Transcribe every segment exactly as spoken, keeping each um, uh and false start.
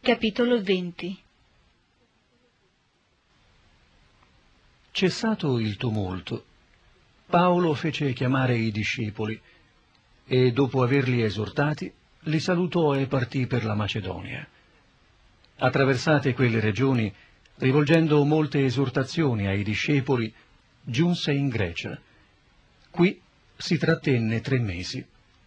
Capitolo venti. Cessato il tumulto, Paolo fece chiamare i discepoli e, dopo averli esortati, li salutò e partì per la Macedonia. Attraversate quelle regioni, rivolgendo molte esortazioni ai discepoli, giunse in Grecia. Qui si trattenne tre mesi.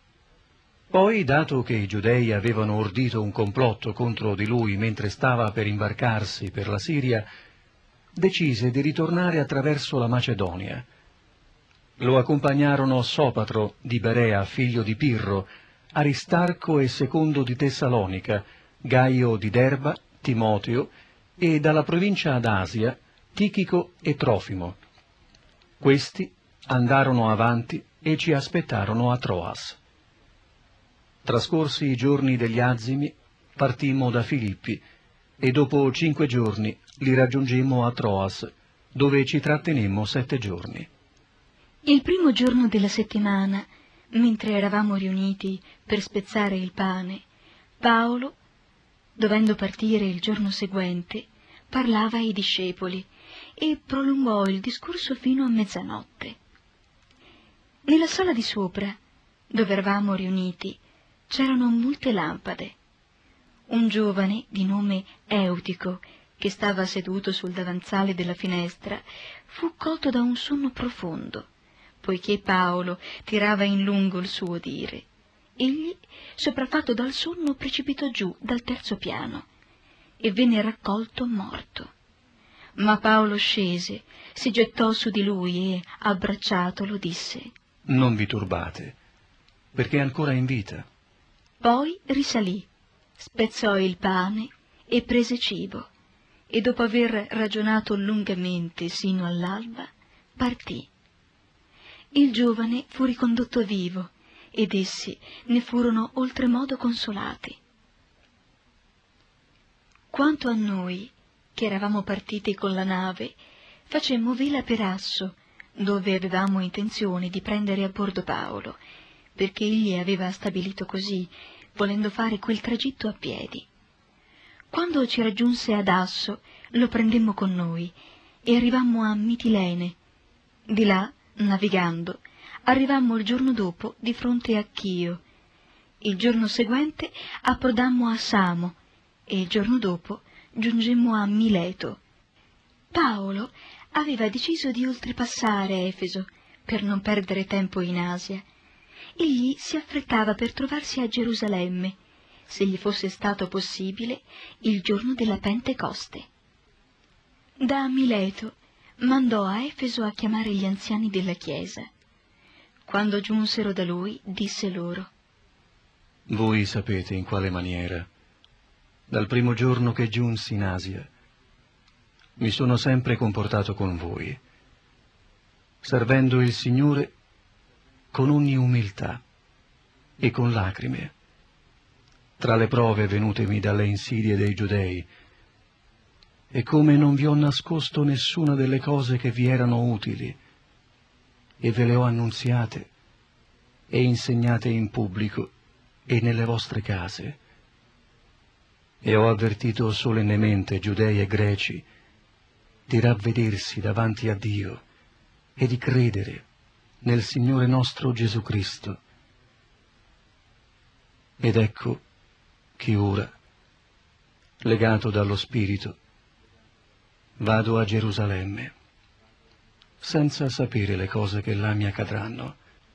Poi, dato che i giudei avevano ordito un complotto contro di lui mentre stava per imbarcarsi per la Siria, decise di ritornare attraverso la Macedonia. Lo accompagnarono Sopatro di Berea, figlio di Pirro, Aristarco e Secondo di Tessalonica, Gaio di Derba, Timoteo e dalla provincia d'Asia Tichico e Trofimo. Questi andarono avanti e ci aspettarono a Troas. Trascorsi i giorni degli azimi, partimmo da Filippi e dopo cinque giorni li raggiungemmo a Troas, dove ci trattenemmo sette giorni. Il primo giorno della settimana, mentre eravamo riuniti per spezzare il pane, Paolo, dovendo partire il giorno seguente, parlava ai discepoli e prolungò il discorso fino a mezzanotte. Nella sala di sopra, dove eravamo riuniti, c'erano molte lampade. Un giovane di nome Eutico, che stava seduto sul davanzale della finestra, fu colto da un sonno profondo, poiché Paolo tirava in lungo il suo dire. Egli, sopraffatto dal sonno, precipitò giù dal terzo piano e venne raccolto morto. Ma Paolo scese, si gettò su di lui e, abbracciatolo, disse: «Non vi turbate, perché è ancora in vita». Poi risalì, spezzò il pane e prese cibo, e dopo aver ragionato lungamente sino all'alba, partì. Il giovane fu ricondotto vivo, ed essi ne furono oltremodo consolati. Quanto a noi, che eravamo partiti con la nave, facemmo vela per Asso, dove avevamo intenzione di prendere a bordo Paolo, perché egli aveva stabilito così, volendo fare quel tragitto a piedi. Quando ci raggiunse ad Asso, lo prendemmo con noi e arrivammo a Mitilene. Di là, navigando, arrivammo il giorno dopo di fronte a Chio. Il giorno seguente approdammo a Samo e il giorno dopo giungemmo a Mileto. Paolo aveva deciso di oltrepassare Efeso per non perdere tempo in Asia. Egli si affrettava per trovarsi a Gerusalemme, se gli fosse stato possibile, il giorno della Pentecoste. Da Mileto mandò a Efeso a chiamare gli anziani della Chiesa. Quando giunsero da lui, disse loro: «Voi sapete in quale maniera, dal primo giorno che giunsi in Asia, mi sono sempre comportato con voi, servendo il Signore con ogni umiltà e con lacrime, tra le prove venutemi dalle insidie dei giudei, e come non vi ho nascosto nessuna delle cose che vi erano utili, e ve le ho annunziate e insegnate in pubblico e nelle vostre case, e ho avvertito solennemente giudei e greci di ravvedersi davanti a Dio e di credere nel Signore nostro Gesù Cristo. Ed ecco che ora, legato dallo Spirito, vado a Gerusalemme, senza sapere le cose che là mi accadranno.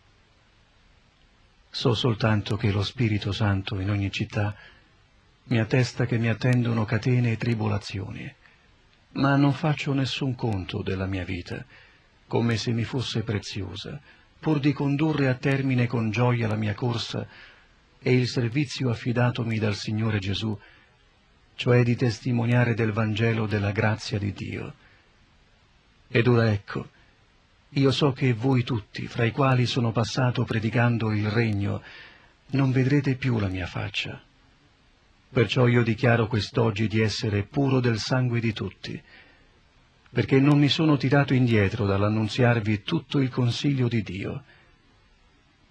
So soltanto che lo Spirito Santo in ogni città mi attesta che mi attendono catene e tribolazioni, ma non faccio nessun conto della mia vita, come se mi fosse preziosa, pur di condurre a termine con gioia la mia corsa e il servizio affidatomi dal Signore Gesù, cioè di testimoniare del Vangelo della grazia di Dio. Ed ora ecco, io so che voi tutti, fra i quali sono passato predicando il regno, non vedrete più la mia faccia. Perciò io dichiaro quest'oggi di essere puro del sangue di tutti, perché non mi sono tirato indietro dall'annunziarvi tutto il consiglio di Dio.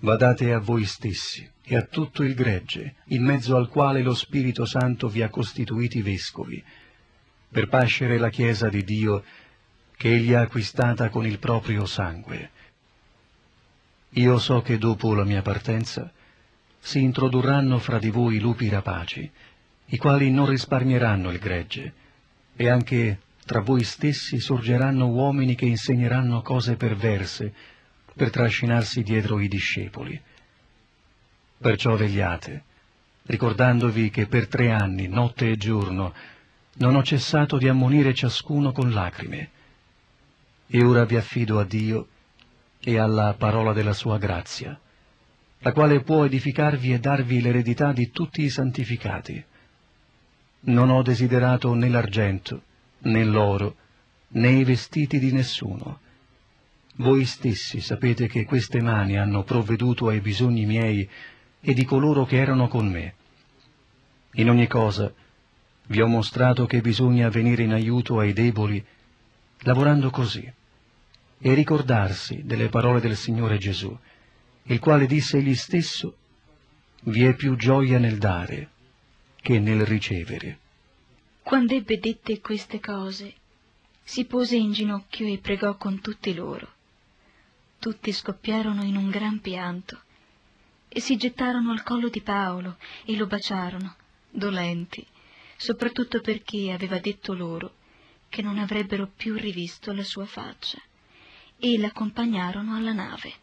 Badate a voi stessi e a tutto il gregge, in mezzo al quale lo Spirito Santo vi ha costituiti vescovi, per pascere la Chiesa di Dio che Egli ha acquistata con il proprio sangue. Io so che dopo la mia partenza si introdurranno fra di voi lupi rapaci, i quali non risparmieranno il gregge, e anche tra voi stessi sorgeranno uomini che insegneranno cose perverse per trascinarsi dietro i discepoli. Perciò vegliate, ricordandovi che per tre anni, notte e giorno, non ho cessato di ammonire ciascuno con lacrime. E ora vi affido a Dio e alla parola della sua grazia, la quale può edificarvi e darvi l'eredità di tutti i santificati. Non ho desiderato né l'argento, né l'oro, né i vestiti di nessuno. Voi stessi sapete che queste mani hanno provveduto ai bisogni miei e di coloro che erano con me. In ogni cosa vi ho mostrato che bisogna venire in aiuto ai deboli, lavorando così, e ricordarsi delle parole del Signore Gesù, il quale disse egli stesso: vi è più gioia nel dare che nel ricevere. Quando ebbe dette queste cose, si pose in ginocchio e pregò con tutti loro. Tutti scoppiarono in un gran pianto e si gettarono al collo di Paolo e lo baciarono, dolenti, soprattutto perché aveva detto loro che non avrebbero più rivisto la sua faccia, e l'accompagnarono alla nave.